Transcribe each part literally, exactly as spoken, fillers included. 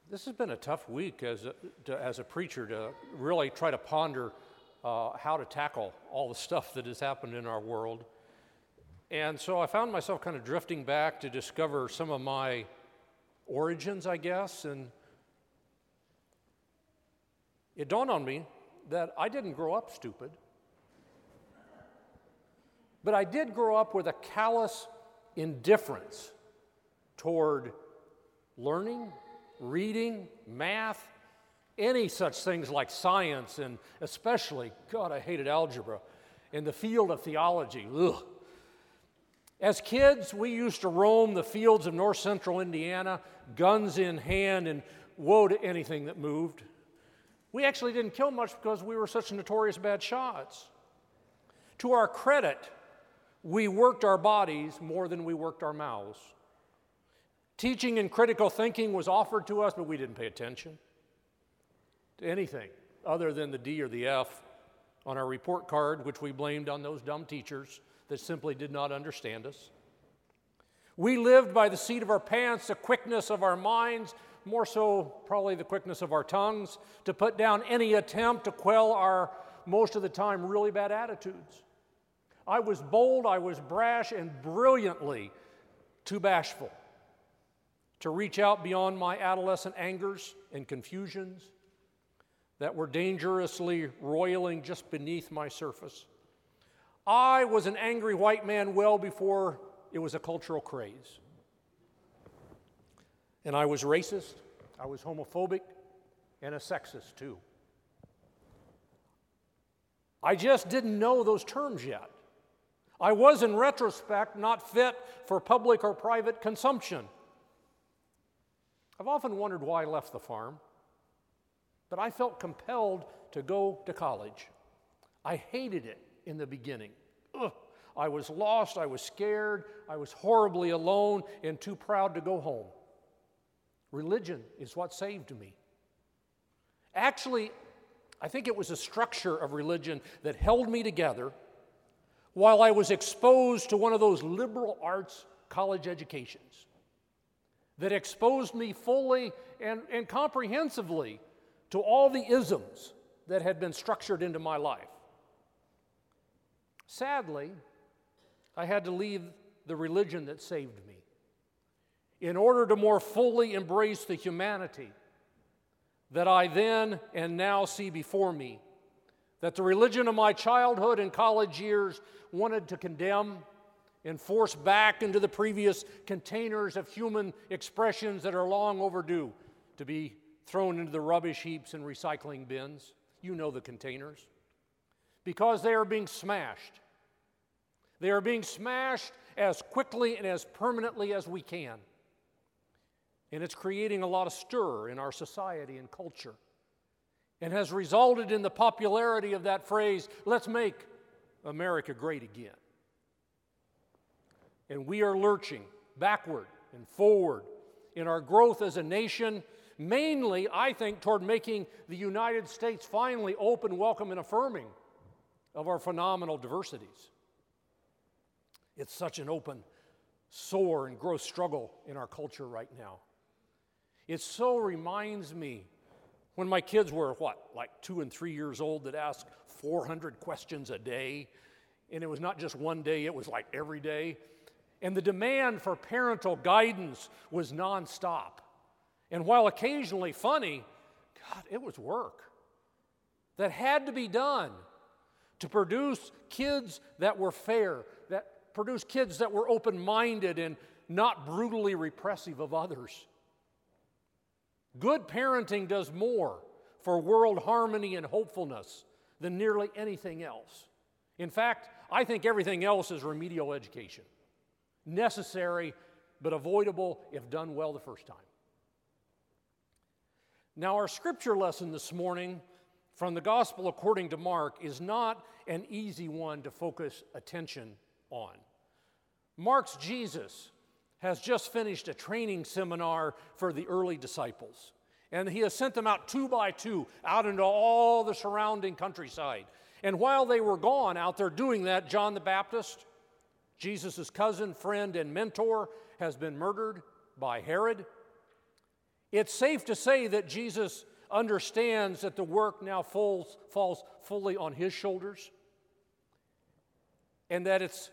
This has been a tough week as a, to, as a preacher to really try to ponder uh, how to tackle all the stuff that has happened in our world. And so I found myself kind of drifting back to discover some of my origins, I guess, and it dawned on me that I didn't grow up stupid, but I did grow up with a callous indifference toward learning, reading, math, any such things like science, and especially, God, I hated algebra, in the field of theology. Ugh. As kids, we used to roam the fields of north central Indiana, guns in hand, and woe to anything that moved. We actually didn't kill much because we were such notorious bad shots. To our credit, we worked our bodies more than we worked our mouths. Teaching and critical thinking was offered to us, but we didn't pay attention to anything other than the D or the F on our report card, which we blamed on those dumb teachers that simply did not understand us. We lived by the seat of our pants, the quickness of our minds, more so probably the quickness of our tongues, to put down any attempt to quell our, most of the time, really bad attitudes. I was bold, I was brash, and brilliantly too bashful to reach out beyond my adolescent angers and confusions that were dangerously roiling just beneath my surface. I was an angry white man well before it was a cultural craze. And I was racist, I was homophobic, and a sexist too. I just didn't know those terms yet. I was, in retrospect, not fit for public or private consumption. I've often wondered why I left the farm, but I felt compelled to go to college. I hated it in the beginning. Ugh. I was lost, I was scared, I was horribly alone and too proud to go home. Religion is what saved me. Actually, I think it was the structure of religion that held me together while I was exposed to one of those liberal arts college educations that exposed me fully and, and comprehensively to all the isms that had been structured into my life. Sadly, I had to leave the religion that saved me in order to more fully embrace the humanity that I then and now see before me, that the religion of my childhood and college years wanted to condemn and force back into the previous containers of human expressions that are long overdue to be thrown into the rubbish heaps and recycling bins. You know the containers. Because they are being smashed. They are being smashed as quickly and as permanently as we can. And it's creating a lot of stir in our society and culture, and has resulted in the popularity of that phrase, let's make America great again. And we are lurching backward and forward in our growth as a nation, mainly, I think, toward making the United States finally open, welcome, and affirming of our phenomenal diversities. It's such an open, sore, and gross struggle in our culture right now. It so reminds me when my kids were, what, like two and three years old, that asked four hundred questions a day, and it was not just one day, it was like every day. And the demand for parental guidance was nonstop. And while occasionally funny, God, it was work that had to be done to produce kids that were fair, that produce kids that were open-minded and not brutally repressive of others. Good parenting does more for world harmony and hopefulness than nearly anything else. In fact, I think everything else is remedial education. Necessary, but avoidable if done well the first time. Now, our scripture lesson this morning from the Gospel according to Mark is not an easy one to focus attention on. Mark's Jesus has just finished a training seminar for the early disciples, and he has sent them out two by two out into all the surrounding countryside. And while they were gone out there doing that, John the Baptist, Jesus' cousin, friend, and mentor, has been murdered by Herod. It's safe to say that Jesus understands that the work now falls, falls fully on his shoulders, and that it's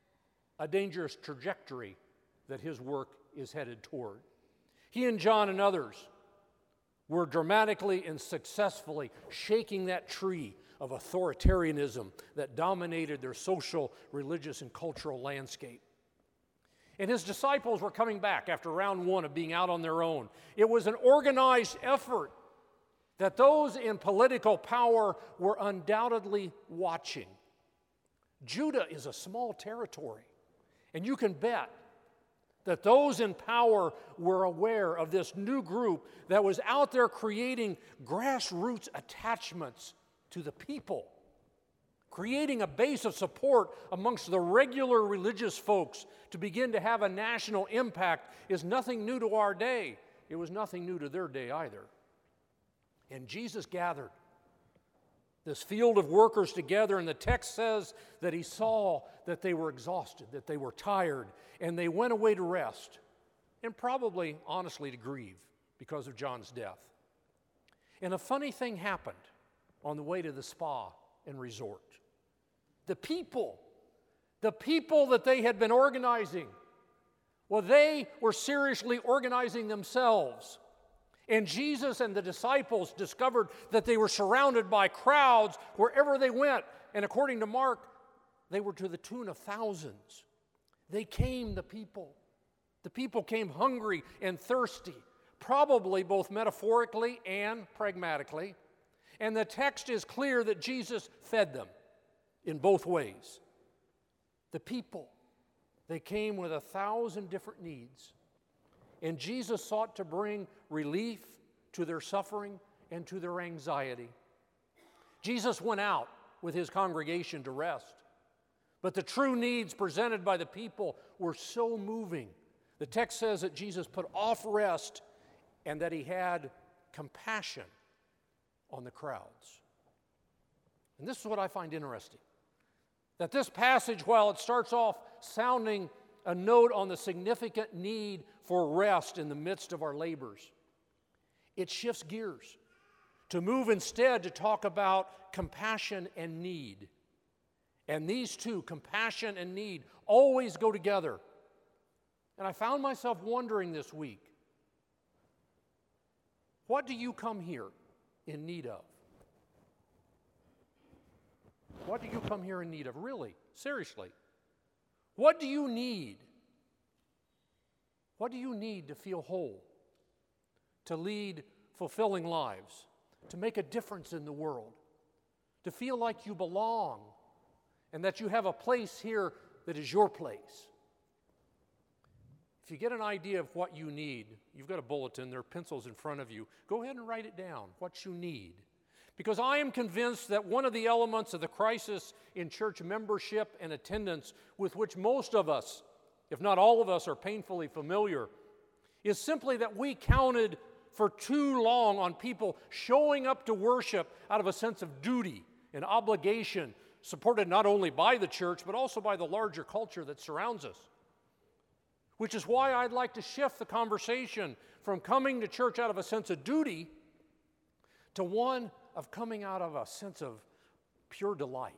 a dangerous trajectory that his work is headed toward. He and John and others were dramatically and successfully shaking that tree of authoritarianism that dominated their social, religious, and cultural landscape. And his disciples were coming back after round one of being out on their own. It was an organized effort that those in political power were undoubtedly watching. Judah is a small territory, and you can bet that those in power were aware of this new group that was out there creating grassroots attachments to the people, creating a base of support amongst the regular religious folks to begin to have a national impact is nothing new to our day. It was nothing new to their day either. And Jesus gathered this field of workers together, and the text says that he saw that they were exhausted, that they were tired, and they went away to rest, and probably, honestly, to grieve because of John's death. And a funny thing happened on the way to the spa and resort. The people, the people that they had been organizing, well, they were seriously organizing themselves. And Jesus and the disciples discovered that they were surrounded by crowds wherever they went. And according to Mark, they were to the tune of thousands. They came, the people. The people came hungry and thirsty, probably both metaphorically and pragmatically. And the text is clear that Jesus fed them in both ways. The people, they came with a thousand different needs. And Jesus sought to bring relief to their suffering and to their anxiety. Jesus went out with his congregation to rest. But the true needs presented by the people were so moving. The text says that Jesus put off rest and that he had compassion on the crowds. And this is what I find interesting. That this passage, while it starts off sounding a note on the significant need for rest in the midst of our labors, it shifts gears to move instead to talk about compassion and need. And these two, compassion and need, always go together. And I found myself wondering this week, what do you come here in need of? What do you come here in need of? Really, seriously. What do you need? What do you need to feel whole, to lead fulfilling lives, to make a difference in the world, to feel like you belong and that you have a place here that is your place? If you get an idea of what you need, you've got a bulletin, there are pencils in front of you. Go ahead and write it down, what you need. Because I am convinced that one of the elements of the crisis in church membership and attendance with which most of us, if not all of us, are painfully familiar, is simply that we counted for too long on people showing up to worship out of a sense of duty and obligation, supported not only by the church, but also by the larger culture that surrounds us. Which is why I'd like to shift the conversation from coming to church out of a sense of duty to one of coming out of a sense of pure delight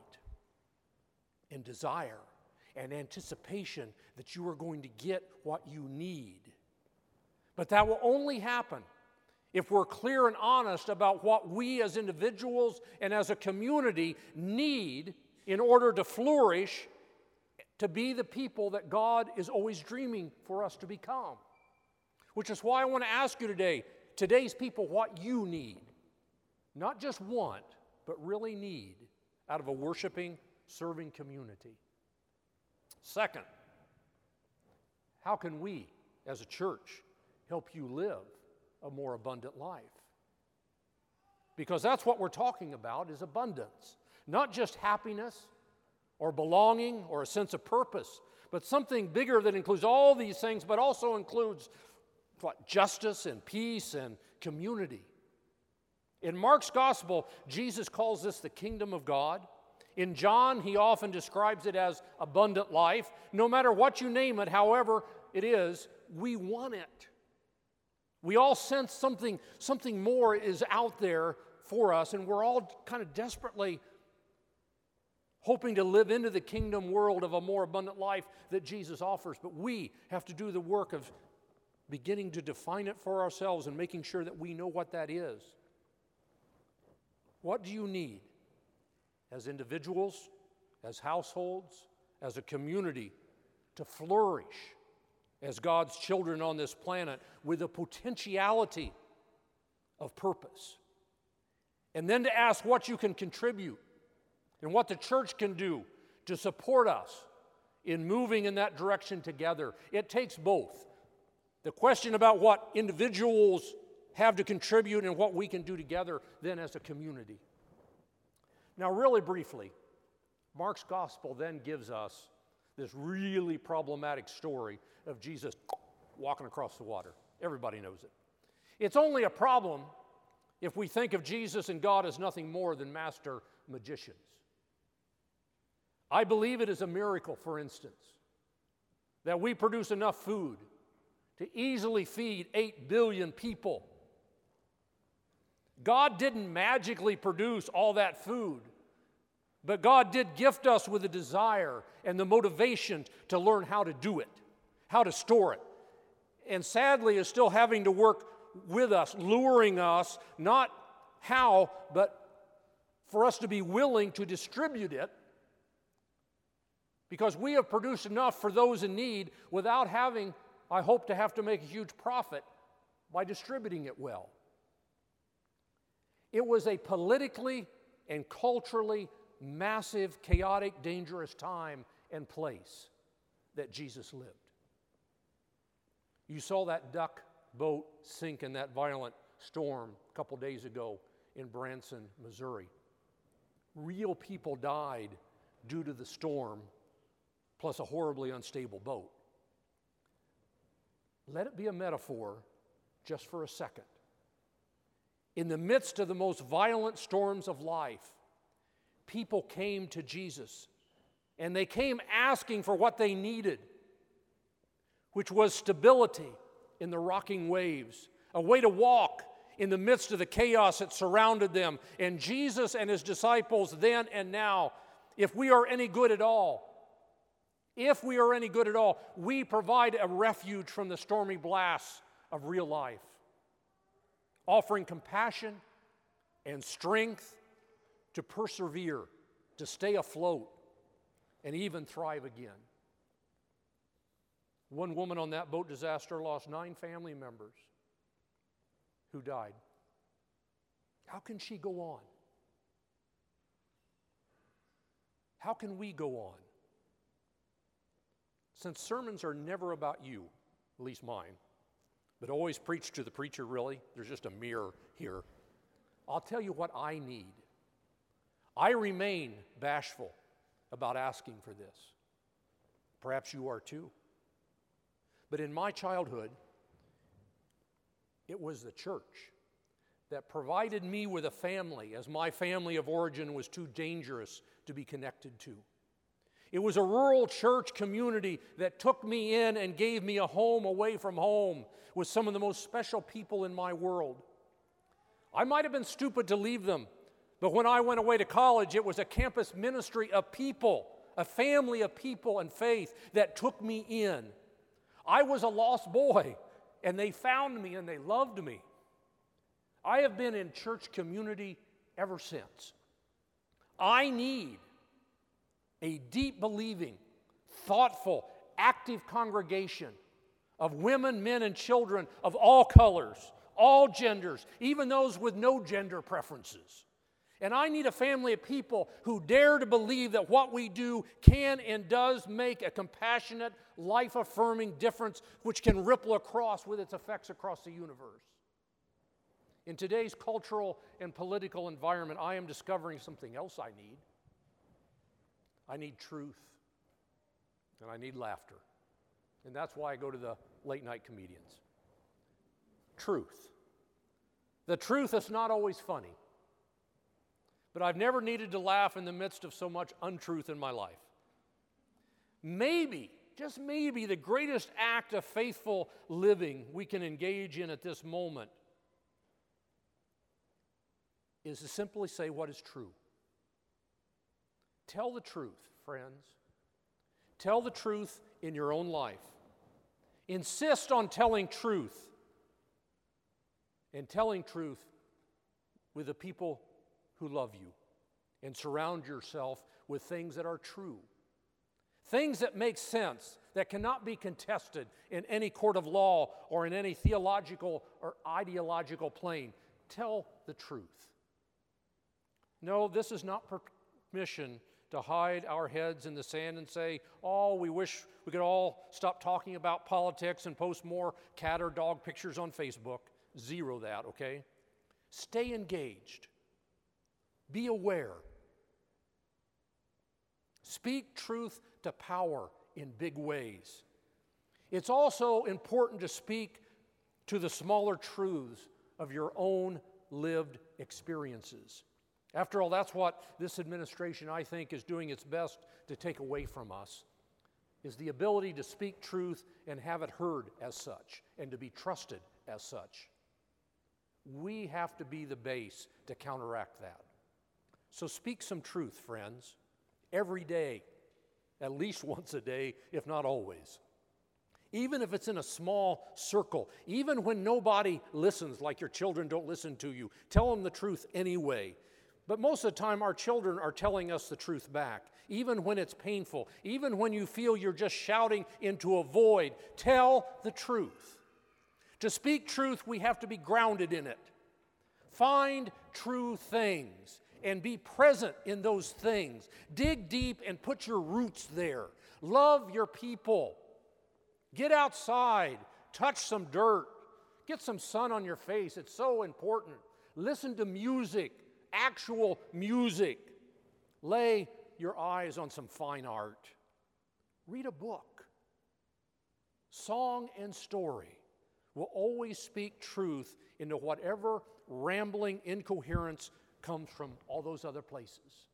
and desire and anticipation that you are going to get what you need. But that will only happen if we're clear and honest about what we as individuals and as a community need in order to flourish, to be the people that God is always dreaming for us to become. Which is why I want to ask you today, today's people, what you need. Not just want, but really need out of a worshiping, serving community. Second, how can we, as a church, help you live a more abundant life? Because that's what we're talking about, is abundance. Not just happiness or belonging or a sense of purpose, but something bigger that includes all these things, but also includes what, justice and peace and community. In Mark's gospel, Jesus calls this the kingdom of God. In John, he often describes it as abundant life. No matter what you name it, however it is, we want it. We all sense something, something more is out there for us, and we're all kind of desperately hoping to live into the kingdom world of a more abundant life that Jesus offers. But we have to do the work of beginning to define it for ourselves and making sure that we know what that is. What do you need as individuals, as households, as a community to flourish as God's children on this planet with a potentiality of purpose? And then to ask what you can contribute and what the church can do to support us in moving in that direction together. It takes both. The question about what individuals have to contribute and what we can do together then as a community. Now, really briefly, Mark's gospel then gives us this really problematic story of Jesus walking across the water. Everybody knows it. It's only a problem if we think of Jesus and God as nothing more than master magicians. I believe it is a miracle, for instance, that we produce enough food to easily feed eight billion people. God didn't magically produce all that food, but God did gift us with a desire and the motivation to learn how to do it, how to store it. And sadly is still having to work with us, luring us, not how, but for us to be willing to distribute it, because we have produced enough for those in need without having, I hope, to have to make a huge profit by distributing it well. It was a politically and culturally massive, chaotic, dangerous time and place that Jesus lived. You saw that duck boat sink in that violent storm a couple days ago in Branson, Missouri. Real people died due to the storm, plus a horribly unstable boat. Let it be a metaphor just for a second. In the midst of the most violent storms of life, people came to Jesus, and they came asking for what they needed, which was stability in the rocking waves, a way to walk in the midst of the chaos that surrounded them. And Jesus and his disciples then and now, if we are any good at all, if we are any good at all, we provide a refuge from the stormy blasts of real life, offering compassion and strength to persevere, to stay afloat, and even thrive again. One woman on that boat disaster lost nine family members who died. How can she go on? How can we go on? Since sermons are never about you, at least mine, but always preach to the preacher, really, there's just a mirror here. I'll tell you what I need. I remain bashful about asking for this. Perhaps you are too. But in my childhood, it was the church that provided me with a family, as my family of origin was too dangerous to be connected to. It was a rural church community that took me in and gave me a home away from home with some of the most special people in my world. I might have been stupid to leave them, but when I went away to college, it was a campus ministry of people, a family of people and faith that took me in. I was a lost boy, and they found me and they loved me. I have been in church community ever since. I need a deep believing, thoughtful, active congregation of women, men, and children of all colors, all genders, even those with no gender preferences. And I need a family of people who dare to believe that what we do can and does make a compassionate, life-affirming difference which can ripple across with its effects across the universe. In today's cultural and political environment, I am discovering something else I need. I need truth, and I need laughter. And that's why I go to the late-night comedians. Truth. The truth is not always funny, but I've never needed to laugh in the midst of so much untruth in my life. Maybe just maybe, the greatest act of faithful living we can engage in at this moment is to simply say what is true. Tell the truth, friends. Tell the truth in your own life. Insist on telling truth, and telling truth with the people who love you. And surround yourself with things that are true. Things that make sense, that cannot be contested in any court of law or in any theological or ideological plane. Tell the truth. No, this is not permission to hide our heads in the sand and say, oh, we wish we could all stop talking about politics and post more cat or dog pictures on Facebook. Zero that, okay? Stay engaged. Be aware. Speak truth to power in big ways. It's also important to speak to the smaller truths of your own lived experiences. After all, that's what this administration, I think, is doing its best to take away from us, is the ability to speak truth and have it heard as such, and to be trusted as such. We have to be the base to counteract that. So speak some truth, friends, every day, at least once a day, if not always. Even if it's in a small circle, even when nobody listens, like your children don't listen to you, tell them the truth anyway. But most of the time, our children are telling us the truth back, even when it's painful, even when you feel you're just shouting into a void. Tell the truth. To speak truth, we have to be grounded in it. Find true things and be present in those things. Dig deep and put your roots there. Love your people. Get outside. Touch some dirt. Get some sun on your face. It's so important. Listen to music. Actual music. Lay your eyes on some fine art. Read a book. Song and story will always speak truth into whatever rambling incoherence comes from all those other places.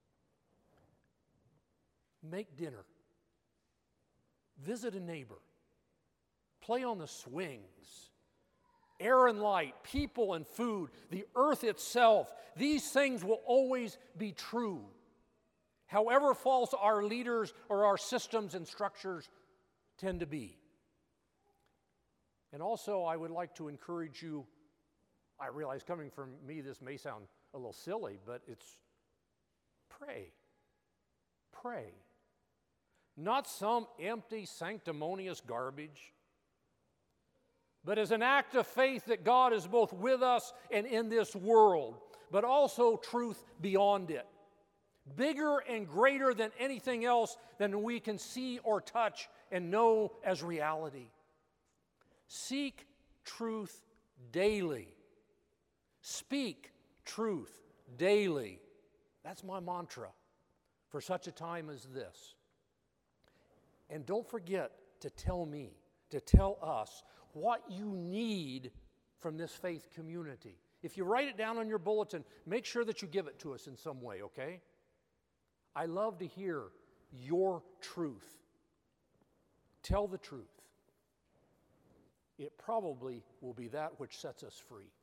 Make dinner. Visit a neighbor. Play on the swings. Air and light, people and food, the earth itself, these things will always be true. However false our leaders or our systems and structures tend to be. And also, I would like to encourage you, I realize coming from me this may sound a little silly, but it's pray. Pray. Not some empty, sanctimonious garbage, but as an act of faith that God is both with us and in this world, but also truth beyond it. Bigger and greater than anything else than we can see or touch and know as reality. Seek truth daily. Speak truth daily. That's my mantra for such a time as this. And don't forget to tell me, to tell us what you need from this faith community. If you write it down on your bulletin, make sure that you give it to us in some way, okay? I love to hear your truth. Tell the truth. It probably will be that which sets us free.